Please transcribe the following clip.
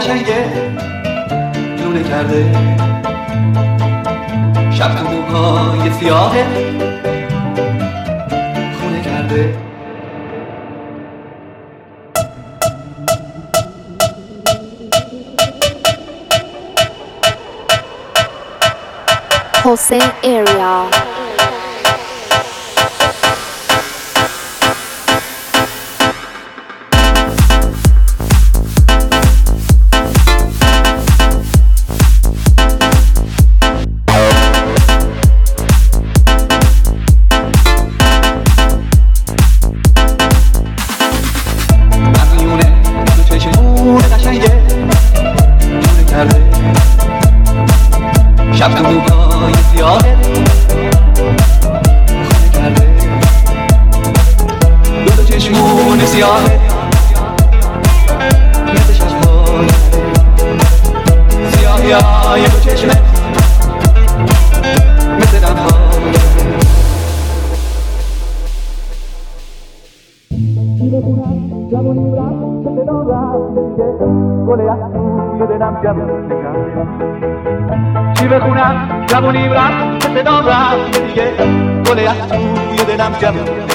قشنگه لونه کرده، شب تو موهای سیاهه خونه کرده. حسین اریا شب تو موهای سیاهه خونه کرده، دو چشمون سیاهه مثل شب‌های سیاهی های دو چشمه مثل دم‌ها. جوونی رفت که صدا رفت دیگه گل از توی دلم جوون کرده. چی بخونم جوونی رفت که صدا رفت دیگه گل از توی دلم جوون